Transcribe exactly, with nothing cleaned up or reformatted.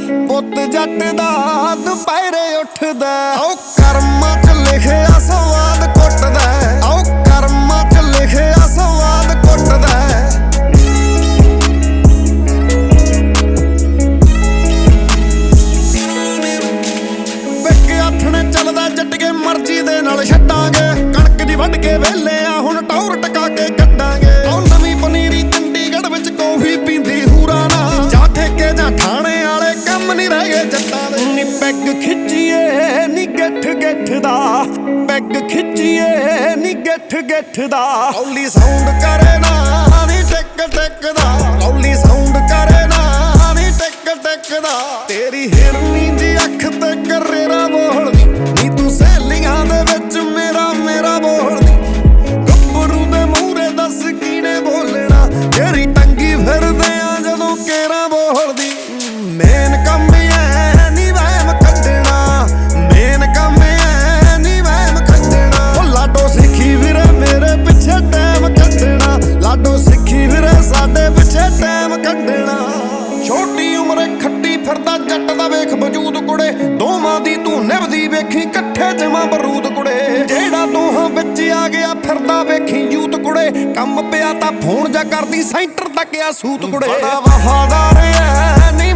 ਪੁੱਤ ਜੱਟ ਦਾ ਦੁਪਹਿਰੇ ਉੱਠਦਾ। ਆਓ ਕਰਮਾਂ ਚ ਲਿਖਿਆ ਸਵਾਦ ਕੁੱਟਦਾ, ਆਓ ਕਰਮਾਂ ਚ ਲਿਖਿਆ ਸਵਾਦ ਕੁੱਟਦਾ। ਵਿਕ ਆਥਣੇ ਚੱਲਦਾ ਜੱਟੀਏ ਮਰਜ਼ੀ ਦੇ ਨਾਲ ਛੱਡਾਂਗੇ, ਕਣਕ ਦੀ ਵੱਢ ਕੇ ਵੇਲੇ ਆ ਹੁਣ ਟੌਰ ਟਕਾ ਕੇ ਕੱਢਾਂਗੇ। ਆਓ ਨਵੀਂ ਪਨੀਰੀ ਚੰਡੀਗੜ੍ਹ ਵਿੱਚ ਕੌਫੀ ਪੀਂਦੀ ਹੂਰਾ ਨਾ, ਜਾ ਠੇਕੇ ਜਾਂ ਥਾਣੇ ਵਾਲੇ ਕੰਮ ਨਹੀਂ ਰਹਿ ਗਏ ਜੱਟਾਂ ਦੇ। ਨੀ ਪੈਗ ਖਿੱਚੀਏ ਨੀ ਗਿੱਠ ਗਿੱਠ ਦਾ, ਪੈਗ ਖਿੱਚੀਏ ਨੀ ਗਿੱਠ ਗਿੱਠ ਦਾ। ਲੌਲੀ ਸਾਊਂਡ ਕਰੇ ਨਾ ਨੀ ਟਿਕ ਟਿਕ ਦਾ, ਲੌਲੀ ਸਾਊਂਡ ਕਰੇ ਨਾ ਨੀ ਟਿਕ ਟਿਕ ਦਾ। ਤੇਰੀ ਹਿਰਨੀ ਜੀ ਅੱਖ ਤੇ ਕਰੇਰਾ ਬੋਲਦੀ, ਨੀ ਤੂੰ ਸਹੇਲੀਆਂ ਦੇ ਵਿੱਚ ਮੇਰਾ ਮੇਰਾ ਬੋਲਦੀ। ਗੱਭਰੂ ਦੇ ਮੂਹਰੇ ਦੱਸ ਕਿਹਨੇ ਬੋਲਣਾ, ਤੇਰੀ ਟੰਗੀ ਫਿਰਦੇ ਆ ਜਦੋਂ ਕੇਰਾ ਬੋਲਦੀ। ਮੇਨ ਕੰਮ ਐ ਨੀ ਵਹਿਮ ਕੱਢਣਾ, ਮੇਨ ਕੰਮ ਐ ਨੀ ਵਹਿਮ ਕੱਢਣਾ। ਉਹ ਲਾਡੋ ਸਿੱਖੀ ਵੀਰੇ ਮੇਰੇ ਪਿੱਛੇ ਟਾਈਮ ਕੱਢਣਾ, ਲਾਡੋ ਸਿੱਖੀ ਵੀਰੇ ਸਾਡੇ ਪਿੱਛੇ ਟਾਈਮ ਕੱਢਣਾ। ਛੋਟੀ ਉਮਰੇ ਖੱਟੀ ਫਿਰਦਾ ਜੱਟ ਦਾ ਵੇਖ ਵਜੂਦ ਕੁੜੇ, ਦੋਵਾਂ ਦੀ ਤੂੰ ਨਿਭਦੀ ਵੇਖੀ ਇਕੱਠੇ ਜਮਾ ਬਰੂਦ ਕੁੜੇ। ਜਿਹੜਾ ਦੋਹਾਂ ਵਿੱਚ ਆ ਗਿਆ ਫਿਰਦਾ ਵੇਖੀ ਯੂਤ ਕੁੜੇ, ਕੰਮ ਪਿਆ ਤਾਂ ਫੋਨ ਜਾ ਕਰਦੀ ਸੈਂਟਰ ਤੱਕ ਆ ਸੂਤ ਕੁੜੇ। ਬੜਾ ਵਫਾਦਾਰ ਐ ਨੀ